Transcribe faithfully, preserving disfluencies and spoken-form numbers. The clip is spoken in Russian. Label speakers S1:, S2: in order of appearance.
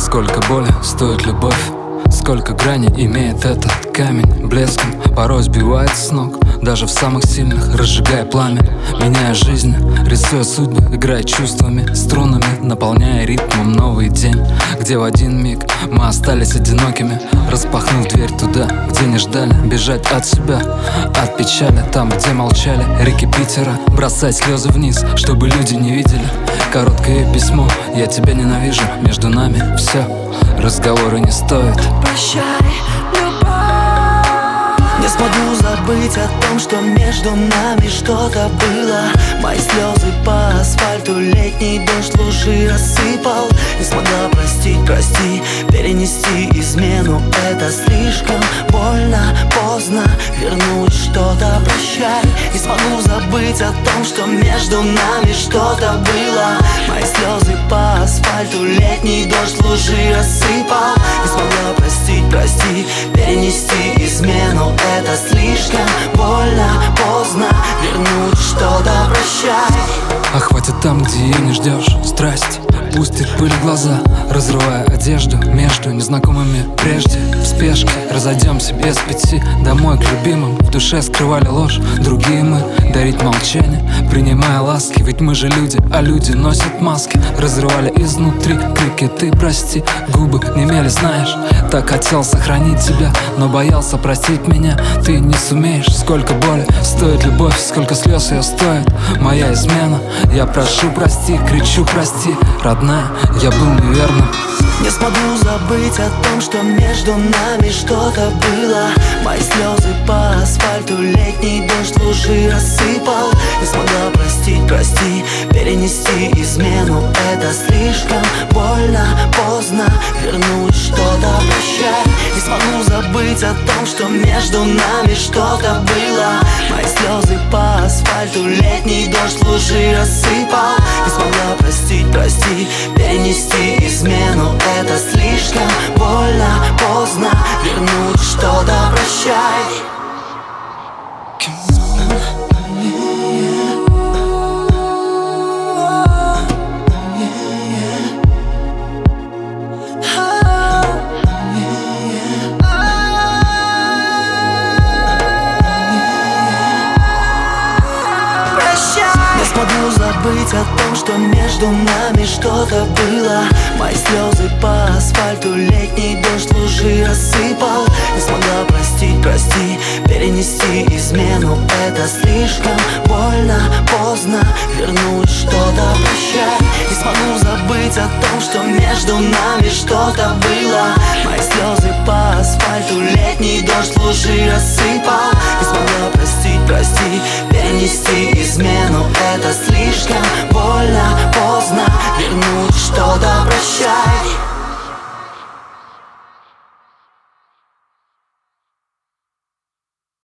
S1: Сколько боли стоит любовь, сколько граней имеет этот камень. Блеском порой сбивает с ног, даже в самых сильных разжигая пламя. Меняя жизнь, рисуя судьбы, играя чувствами, струнами, наполняя ритмом новый день, где в один миг мы остались одинокими, распахнув дверь туда, где не ждали. Бежать от себя, от печали, там, где молчали реки Питера, бросать слезы вниз, чтобы люди не видели. Короткое письмо: я тебя ненавижу, между нами все, разговоры не стоит.
S2: Прощай, любовь. Не смогу забыть о том, что между нами что-то было. Мои слезы по асфальту летний дождь лужи рассыпал. Не смогла простить, прости, перенести измену. Это слишком больно, поздно вернуть что-то. Прощай, не смогу забыть о том, что между нами что-то было. Мои слезы по асфальту летний дождь лужи рассыпал. Не смогла простить, прости, перенести измену. Это слишком больно, поздно вернуть что-то. Прощай.
S1: А хватит там, где ее не ждешь, страсть пустит пыль в глаза, разрывая одежду между незнакомыми прежде. В спешке разойдемся без пяти домой к любимым. В душе скрывали ложь, другие мы дарить молчание, принимая ласки. Ведь мы же люди, а люди носят маски. Разрывали изнутри крики: ты прости. Губы немели, знаешь, так хотел сохранить тебя, но боялся простить меня. Ты не сумеешь. Сколько боли стоит любовь, сколько слез ее стоит моя измена. Я прошу прости, кричу прости, родная, я был неверным.
S2: Не смогу забыть о том, что между нами что-то было. Мои слезы по асфальту летний дождь лужи рассыпал. Не смогла простить, прости, перенести измену. Это слишком больно, поздно вернуть что-то. Прощай, не смогу забыть о том, что между нами что-то было. Мои слезы по асфальту летний дождь лужи рассыпал. Не смогла простить, прости, перенести измену. Это слишком больно, поздно вернуть что-то. Прощай. Не смогу забыть о том, что между нами что-то было. Мои слезы по асфальту летний дождь лужи рассыпал. Не смогла простить, прости, перенести измену. Это слишком больно, поздно вернуть что-то. Прощай, не смогу забыть о том, что между нами что-то было. Мои слезы по асфальту летний дождь лужи рассыпал. Не смогла простить, прости, перенести измену. Это слишком больно.